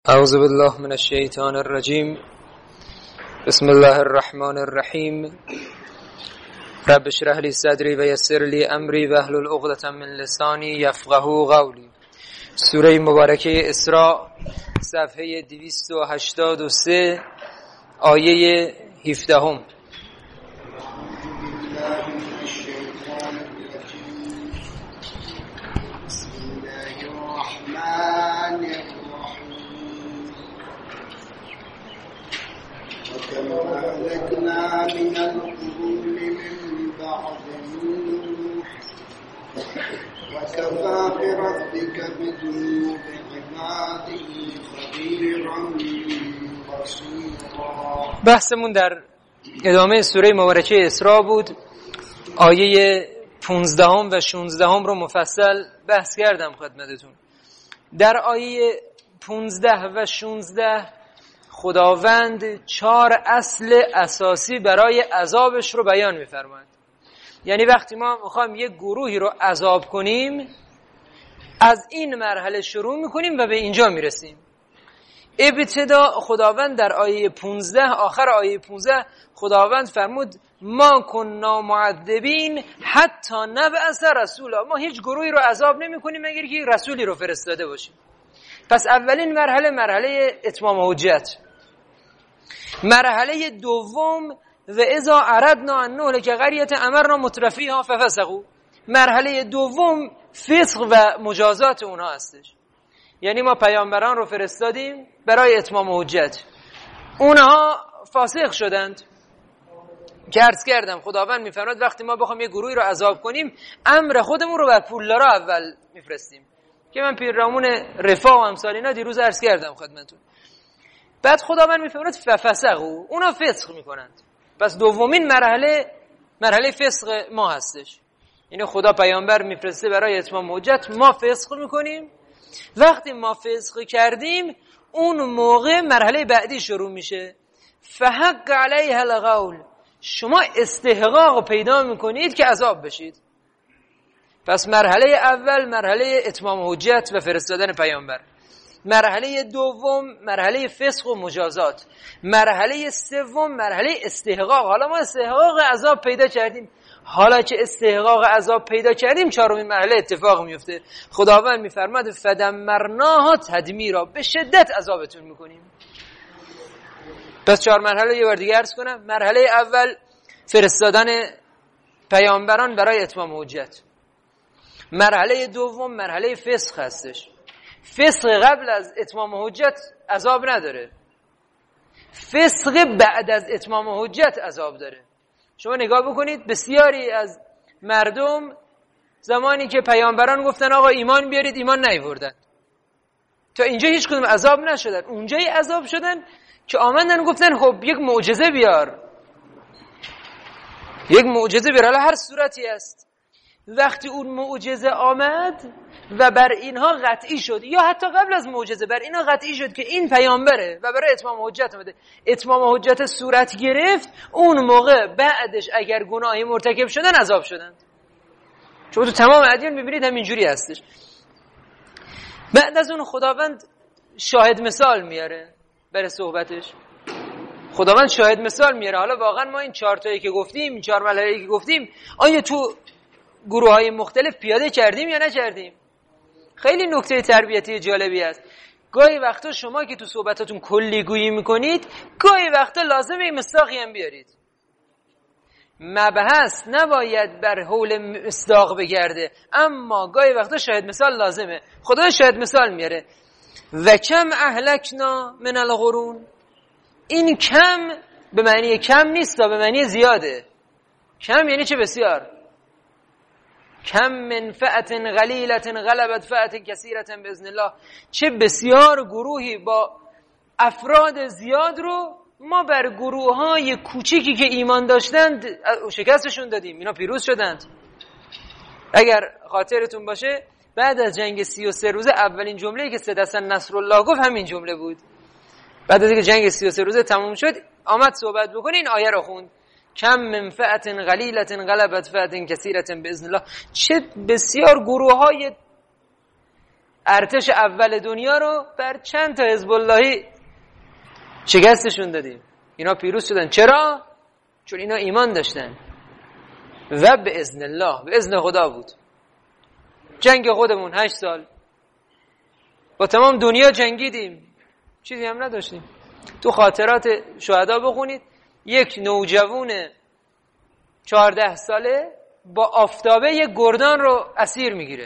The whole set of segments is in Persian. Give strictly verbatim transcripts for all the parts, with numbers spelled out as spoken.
اعوذ بالله من الشیطان الرجیم. بسم الله الرحمن الرحیم. رب اشرح لي صدری و یسر لي امری واحلل عقدة من لسانی یفقهوا قولی. سوره مبارکه اسراء، صفحه دویست و هشتاد و سه، آیه هفدهم. وكم أهلكنا من القرون من بعد نوح وكفى بربك بذنوب عباده خبيرا بصيرا. بحثمون در ادامه سوره مبارکه اسراء بود. آیه پانزدهم و شانزدهم رو مفصل بحث کردم خدمتتون. در آیه پانزده و شانزده خداوند چهار اصل اساسی برای عذابش رو بیان می‌فرماید. یعنی وقتی ما می‌خوایم یک گروهی رو عذاب کنیم، از این مرحله شروع می‌کنیم و به اینجا میرسیم. ابتدا خداوند در آیه پانزده، آخر آیه پانزده خداوند فرمود ما کننا معذبین حتی نبعث رسولا. ما هیچ گروهی رو عذاب نمی‌کنیم مگر که رسولی رو فرستاده باشیم. پس اولین مرحله مرحله اتمام حجت. مرحله دوم و اذا اردنا ان نهلک قریة امرنا مترفیها ففسقوا. مرحله دوم فسق و مجازات اونها هستش. یعنی ما پیامبران رو فرستادیم برای اتمام حجت، اونها فاسق شدند. که عرض کردم خداوند میفرماید وقتی ما بخوام یه گروهی رو عذاب کنیم، امر خودمون رو بر پولدارا اول میفرستیم، که من پیرامون رفاه و امثال اینا دیروز عرض کردم خدمتتون. بعد خداوند میفرماید ففسقوا، اونا فسق میکنند. پس دومین مرحله مرحله فسق ما هستش. یعنی خدا پیامبر میفرسته برای اتمام حجت، ما فسق میکنیم. وقتی ما فسق کردیم، اون موقع مرحله بعدی شروع میشه. فحق علیها القول، شما استحقاق پیدا میکنید که عذاب بشید. پس مرحله اول مرحله اتمام حجت و فرستادن پیامبر، مرحله دوم مرحله فسق و مجازات، مرحله سوم مرحله استحقاق. حالا ما استحقاق عذاب پیدا کردیم، حالا که استحقاق عذاب پیدا کردیم، چهارمین مرحله اتفاق میفته. خداوند میفرماد فدمرناها تدمیرا، به شدت عذابتون میکنیم. پس چهار مرحله یه بار دیگه عرض کنم. مرحله اول فرستادن پیامبران برای اتمام حجت. مرحله دوم مرحله فسق هستش. فسق قبل از اتمام حجت عذاب نداره، فسق بعد از اتمام حجت عذاب داره. شما نگاه بکنید، بسیاری از مردم زمانی که پیامبران گفتن آقا ایمان بیارید، ایمان نیاوردن. تا اینجا هیچ کدوم عذاب نشدن، اونجایی عذاب شدن که آمدن گفتن خب یک معجزه بیار، یک معجزه بیار، حالا هر صورتی است. وقتی اون معجزه آمد و بر اینها قطعی شد، یا حتی قبل از معجزه بر اینها قطعی شد که این پیامبره و برای اتمام حجت اومده، اتمام حجت صورت گرفت، اون موقع بعدش اگر گناهی مرتکب شدن عذاب شدن. چون تو تمام ادیان میبینید همینجوری هستش. بعد از اون خداوند شاهد مثال میاره برای صحبتش. خداوند شاهد مثال میاره. حالا واقعا ما این چهار تایی که گفتیم، این چهار مرحله که گفتیم، آیا تو گروه های مختلف پیاده کردیم یا نکردیم؟ خیلی نکته تربیتی جالبی است. گاهی وقتا شما که تو صحبتاتون کلی گویی میکنید، گاهی وقتا لازمه این مصداقی هم بیارید. مبحث نباید بر حول مصداق بگرده، اما گاهی وقتا شاهد مثال لازمه. خدا شاهد مثال میاره. و کم اهلکنا من القرون. این کم به معنی کم نیست، به معنی زیاده. کم یعنی چه؟ بسیار. کم من فئة قلیلة غلبت فئة کثیرة باذن الله. چه بسیار گروهی با افراد زیاد رو ما بر گروه‌های کوچیکی که ایمان داشتند شکستشون دادیم، اینا پیروز شدند. اگر خاطرتون باشه بعد از جنگ سی و سه روزه اولین جمله‌ای که سید حسن نصرالله گفت همین جمله بود. بعد از اینکه جنگ سی و سه روزه تموم شد آمد صحبت بکنه، این آیه رو خوند. کم من فئة قلیلة غلبت فئة کثیرة باذن الله. چه بسیار گروه‌های ارتش اول دنیا رو بر چند تا حزب اللهی شکستشون دادیم، اینا پیروز شدن. چرا؟ چون اینا ایمان داشتن و به اذن الله، به اذن خدا بود. جنگ خودمون هشت سال با تمام دنیا جنگیدیم، چیزی هم نداشتیم. تو خاطرات شهدا بخونید، یک نوجوان چهارده ساله با آفتابه یک گردان رو اسیر میگیره.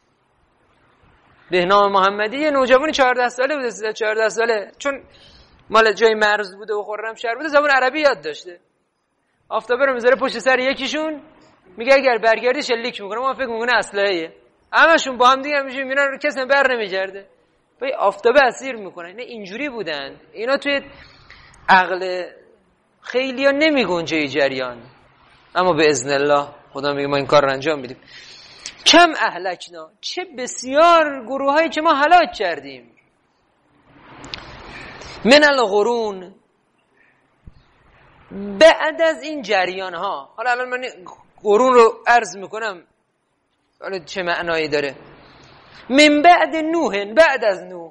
بهنام محمدی یه نوجوان چهارده ساله بوده، چهارده ساله، چون مال جای مرز بوده و خرمشهر بوده، زبان عربی یاد داشته. آفتابه رو میذاره پشت سر یکیشون، میگه اگر برگردی شلیک میکنه. ما فکر میکنه اسلحه‌ایه، همشون با هم دیگه میشه میرن رو کسی بر نمیگرده. با آفتابه اسیر میکنن. اینا اینجوری بودن. اینا توی عقل خیلیا نمیگنجه جریان، اما به اذن الله خدا میگه ما این کار رو انجام میدیم. کم اهلکنا، چه بسیار گروهایی که ما هلاک کردیم. من القرون، بعد از این جریان ها. حالا الان من قرون رو عرض میکنم حالا چه معنایی داره. من بعد نوح، بعد از نوح،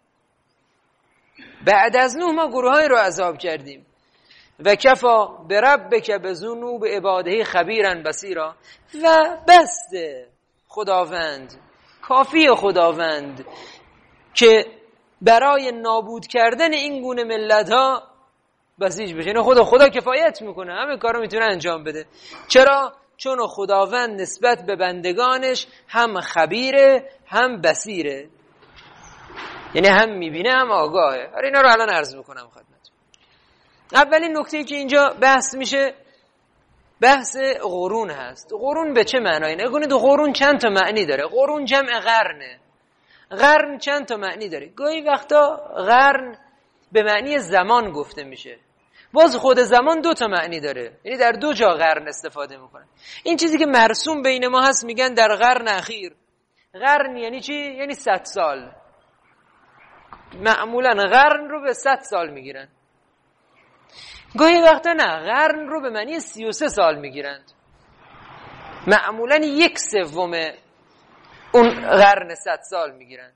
بعد از نوح ما گروهایی رو عذاب کردیم. و کفا بربک بذنوب عباده خبیرا بصیرا، و بسته خداوند، کافی خداوند که برای نابود کردن این گونه ملت ها بسیج بشه. اینه خدا خدا کفایت میکنه، همه کارو میتونه انجام بده. چرا؟ چون خداوند نسبت به بندگانش هم خبیره هم بصیره، یعنی هم میبینه هم آگاهه. آره اینا رو الان عرض میکنم خدمت. اولین نکته‌ای که اینجا بحث میشه بحث قرون هست. قرون به چه معنایی؟ نگونید قرون چند تا معنی داره. قرون جمع قرنه. قرن چند تا معنی داره. گاهی وقتا قرن به معنی زمان گفته میشه، باز خود زمان دو تا معنی داره، یعنی در دو جا قرن استفاده میکنن. این چیزی که مرسوم بین ما هست میگن در قرن اخیر. قرن یعنی چی؟ یعنی صد سال. معمولا قرن رو به صد سال میگیرن. گاهی وقتا نه، قرن رو به معنی سی و سه سال میگیرند. معمولا یک سوم اون قرن صد سال میگیرند.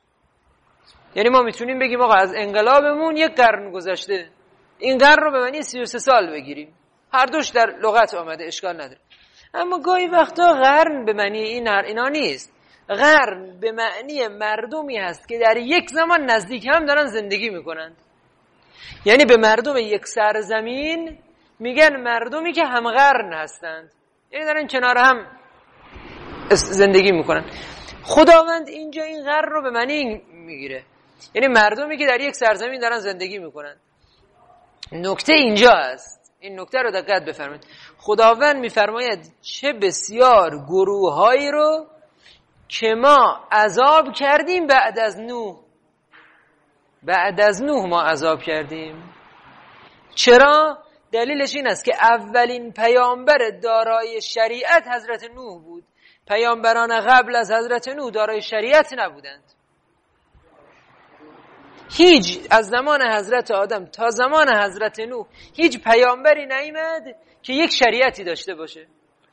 یعنی ما میتونیم بگیم آقا از انقلابمون یک قرن گذشته، این قرن رو به معنی سی و سه سال بگیریم. هر دوش در لغت آمده، اشکال نداره. اما گاهی وقتا قرن به معنی این هر اینا نیست. قرن به معنی مردمی هست که در یک زمان نزدیک هم دارن زندگی میکنند. یعنی به مردم یک سرزمین میگن مردمی که هم قرن هستند، یعنی دارن کنار هم زندگی میکنن. خداوند اینجا این قرن رو به معنی میگیره، یعنی مردمی که در یک سرزمین دارن زندگی میکنن. نکته اینجا است، این نکته رو دقت بفرمایید. خداوند میفرماید چه بسیار گروهایی رو که ما عذاب کردیم بعد از نوح. بعد از نوح ما عذاب کردیم. چرا؟ دلیلش این است که اولین پیامبر دارای شریعت حضرت نوح بود. پیامبران قبل از حضرت نوح دارای شریعت نبودند. هیچ از زمان حضرت آدم تا زمان حضرت نوح هیچ پیامبری نیامد که یک شریعتی داشته باشه.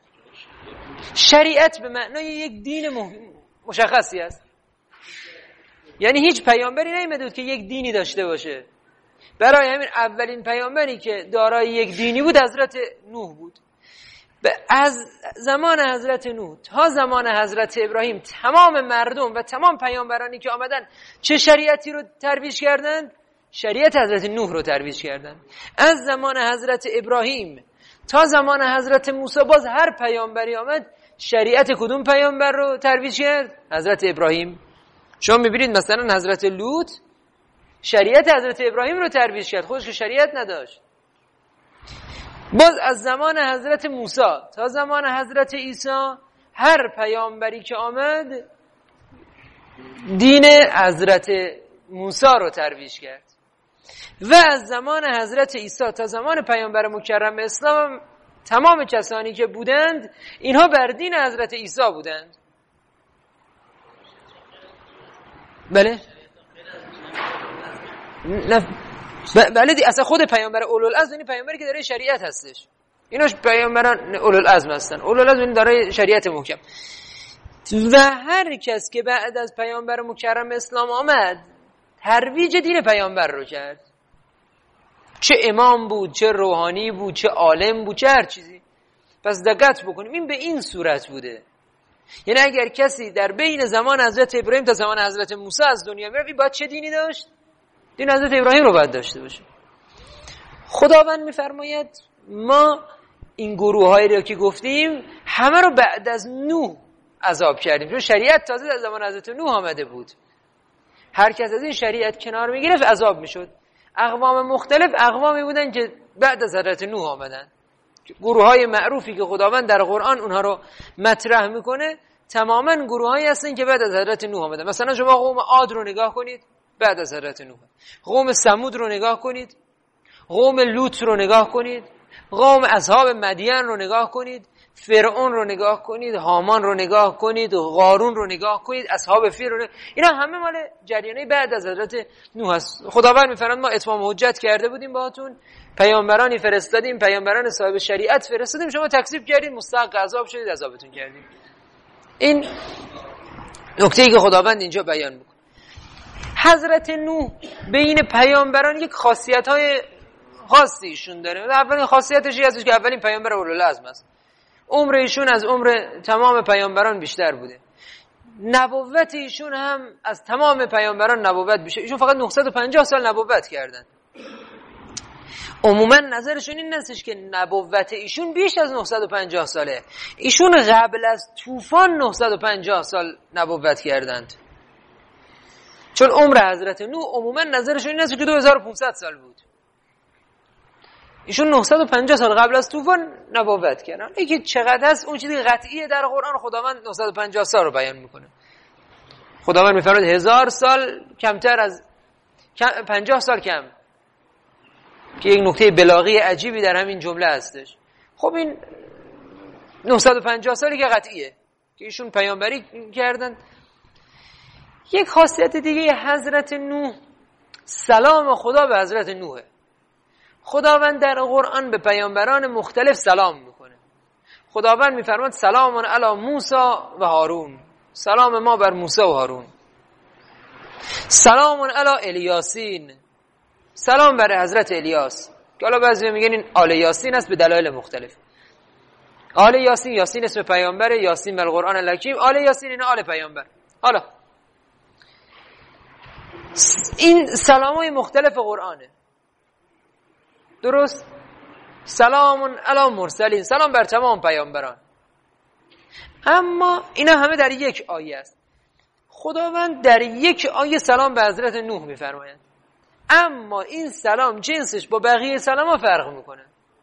شریعت به معنای یک دین مشخصی است. یعنی هیچ پیامبری نیامده بود که یک دینی داشته باشه. برای همین اولین پیامبری که دارای یک دینی بود حضرت نوح بود. از زمان حضرت نوح تا زمان حضرت ابراهیم تمام مردم و تمام پیامبرانی که آمدن چه شریعتی رو ترویج کردند؟ شریعت حضرت نوح رو ترویج کردند. از زمان حضرت ابراهیم تا زمان حضرت موسی باز هر پیامبری آمد شریعت کدوم پیامبر رو ترویج کرد؟ حضرت ابراهیم. شما میبینید مثلا حضرت لوط شریعت حضرت ابراهیم رو ترویج کرد، خودش که شریعت نداشت. باز از زمان حضرت موسی تا زمان حضرت عیسی هر پیامبری که آمد دین حضرت موسی رو ترویج کرد. و از زمان حضرت عیسی تا زمان پیامبر مکرم اسلام تمام کسانی که بودند اینها بر دین حضرت عیسی بودند. بله نه بله دی اصلا خود پیامبر اولوالعزم یعنی پیامبری که داره شریعت هستش. ایناش پیامبران اولوالعزم هستن. اولوالعزم یعنی داره شریعت محکم. و هر کس که بعد از پیامبر مکرم اسلام آمد ترویج دین پیامبر رو کرد، چه امام بود، چه روحانی بود، چه عالم بود، چه هر چیزی. پس دقت بکنیم این به این صورت بوده. یعنی اگر کسی در بین زمان حضرت ابراهیم تا زمان حضرت موسی از دنیا میره، باید چه دینی داشت؟ دین حضرت ابراهیم رو باید داشته باشه. خداوند میفرماید ما این گروه هایی رو که گفتیم همه رو بعد از نوح عذاب کردیم، چون شریعت تازه در زمان حضرت نوح آمده بود. هر کس از این شریعت کنار میگرفت عذاب میشد. اقوام مختلف اقوامی بودن که بعد از حضرت نوح آمدن. گروه های معروفی که خداوند در قرآن اونها رو مطرح میکنه تماما گروه هایی هستن که بعد از حضرت نوح آمدن. مثلا شما قوم عاد رو نگاه کنید، بعد از حضرت نوح. قوم ثمود رو نگاه کنید، قوم لوط رو نگاه کنید، قوم اصحاب مدین رو نگاه کنید، فرعون رو نگاه کنید، هامان رو نگاه کنید، قارون رو نگاه کنید، اصحاب فیل رو نگاه. اینا همه مال جریانه بعد از حضرت نوح است. خداوند میفرماید ما اتمام حجت کرده بودیم باهاتون، پیامبرانی فرستادیم، پیامبران صاحب شریعت فرستادیم، شما تکذیب کردید، مستحق عذاب شدید، عذابتون کردیم. این نکته‌ای که خداوند اینجا بیان میکنه. حضرت نوح بین پیامبران یک خاصیت‌های خاصی ایشون داره. اولین خاصیتش این است که اولین پیامبر اولوالعزم است. عمر ایشون از عمر تمام پیامبران بیشتر بوده. نبوت ایشون هم از تمام پیامبران نبوت بیشتر. ایشون فقط نهصد و پنجاه سال نبوت کردن. عموما نظرشون این نیستش که نبوت ایشون بیش از نهصد و پنجاه ساله. ایشون قبل از طوفان نهصد و پنجاه سال نبوت کردند. چون عمر حضرت نوح عموما نظرشون این است که دو هزار و پانصد سال بود. ایشون نهصد و پنجاه سال قبل از طوفان نبوت کردن. اینکه چقدر هست اون چیزی قطعیه در قرآن، خداوند نهصد و پنجاه سال رو بیان میکنه. خداوند میفرماید هزار سال کمتر از پنجاه سال کم، که یک نکته بلاغی عجیبی در همین جمله هستش. خب این نهصد و پنجاه سالی که قطعیه که ایشون پیامبری کردن. یک خاصیت دیگه حضرت نوح، سلام خدا به حضرت نوح. خداوند در قرآن به پیامبران مختلف سلام میکنه. خداوند میفرماید سلام علی موسی و هارون، سلام ما بر موسی و هارون. سلام علی الیاسین، سلام بر حضرت الیاس، که حالا بعضی میگن این آل یاسین است به دلایل مختلف. آل یاسین، یاسین اسم پیامبر، یاسین بر قرآن الحکیم، آل یاسین این آل پیامبر. حالا این سلامای مختلف قرآنه، درست؟ سلام علی مرسلین، سلام بر تمام پیامبران. اما اینا همه در یک آیه است. خداوند در یک آیه سلام به حضرت نوح میفرماید، اما این سلام جنسش با بقیه سلاما فرق میکنه.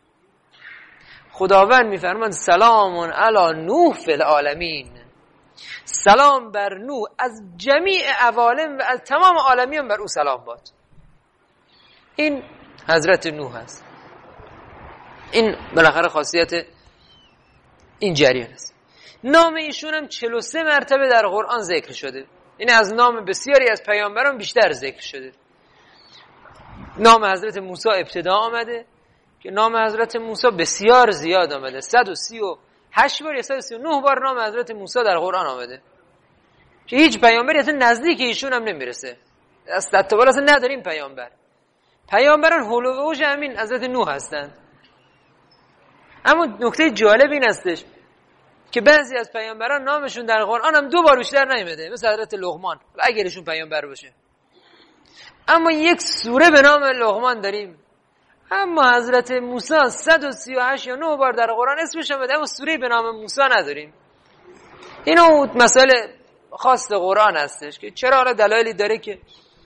خداوند میفرماید سلام علی نوح فی العالمین، سلام بر نوح از جمیع عوالم و از تمام عالمیان بر او سلام باد. این حضرت نوح است. این بالاخره خاصیت این جریان است. نام ایشون هم چهل و سه مرتبه در قرآن ذکر شده. این از نام بسیاری از پیامبران بیشتر ذکر شده. نام حضرت موسی ابتدا آمده که نام حضرت موسی بسیار زیاد آمده، صد و سی و هشت بار یا صد و سی و نه بار نام حضرت موسی در قرآن آمده که هیچ پیامبری اصلا نزدیک ایشون هم نمیرسه. اصلا تبار اصلا نداریم پیامبر. پیامبران هول و اوج همین حضرت نوح هستند. اما نکته جالب این هستش که بعضی از پیامبران نامشون در قرآن هم دو بار بیشتر نیامده، مثل حضرت لقمان اگر ایشون پیامبر باشه. اما یک سوره به نام لقمان داریم. اما حضرت موسی صد و سی و هشت یا نه بار در قرآن اسمش اومده، اما سوره به نام موسی نداریم. اینو مسئله خاص قرآن هستش که چرا، حالا دلایلی داره که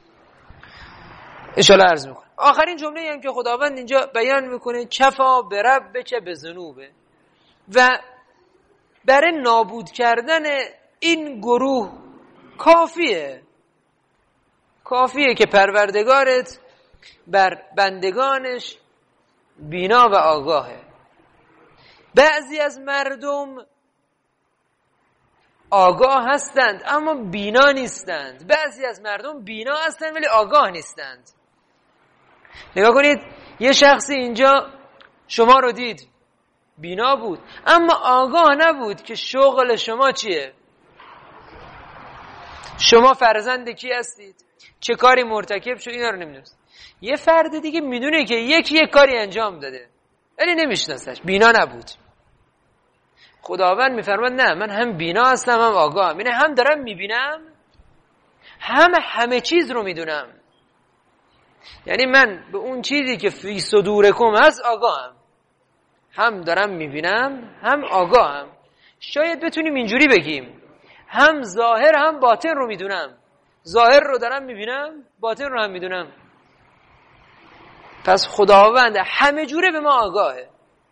ان شاء الله عرض میکنم. آخرین جمله هم که خداوند اینجا بیان میکنه کفا بربک بذنوبه، و برای نابود کردن این گروه کافیه کافیه که پروردگارت بر بندگانش بینا و آگاهه. بعضی از مردم آگاه هستند اما بینا نیستند، بعضی از مردم بینا هستند ولی آگاه نیستند. نگاه کنید، یه شخصی اینجا شما رو دید، بینا بود اما آگاه نبود که شغل شما چیه. شما فرزند کی هستید، چه کاری مرتکب شد، اینا رو نمیدونست. یه فرد دیگه میدونه که یکی یک کاری انجام داده ولی نمیشناسش، بینا نبود. خداوند میفرماد نه، من هم بینا هستم هم آگاهم. یعنی هم دارم میبینم هم همه چیز رو میدونم. یعنی من به اون چیزی که فی صدورکم هست آگاهم، هم دارم میبینم هم آگاهم. شاید بتونیم اینجوری بگیم هم ظاهر هم باطن رو میدونم. ظاهر رو دارم میبینم، باطن رو هم میدونم. پس خداوند همه جوره به ما آگاهه.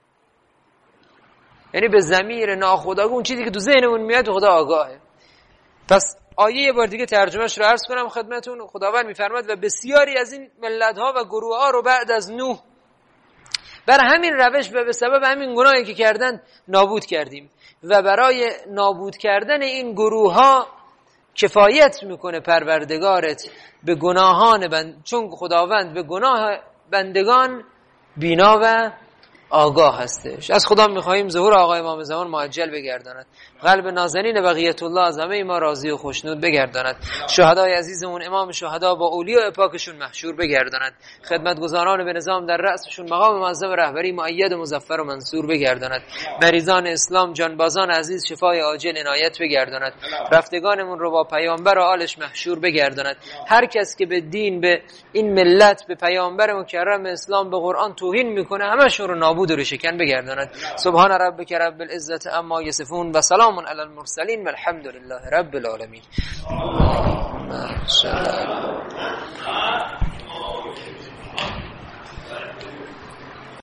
یعنی به ضمیر ناخودآگاه اون چیزی که تو ذهنمون میاد خدا آگاهه. پس آیه یه بار دیگه ترجمهش رو عرض کنم خدمتون. خداوند میفرماد و بسیاری از این ملت‌ها و گروه‌ها رو بعد از نوح بر همین روش و به سبب همین گناهی که کردن نابود کردیم. و برای نابود کردن این گروه‌ها کفایت میکنه پروردگارت به گناهان بند، چون خداوند به گناه بندگان بینا و آگاه هستش. از خدا میخواهیم ظهور آقای امام زمان معجل بگرداند، قلب نازنین بقیت الله از همه ما راضی و خوشنود بگرداند، شهدای عزیزمون امام شهدا با اولیاء پاکشون محشور بگرداند، خدمتگزاران به نظام در رأسشون مقام معظم رهبری مؤید و مظفر و منصور بگرداند، مریضان اسلام جانبازان عزیز شفای عاجل عنایت بگرداند، رفتگانمون رو با پیامبر و آلش محشور بگرداند. هر کس که به دین، به این ملت، به پیامبر مکرم اسلام، به قرآن توهین میکنه همشون رو نابود و شکن بگرداند. سبحان ربک رب العزة عما یصفون و سلام علی المرسلین و الحمد لله رب العالمین.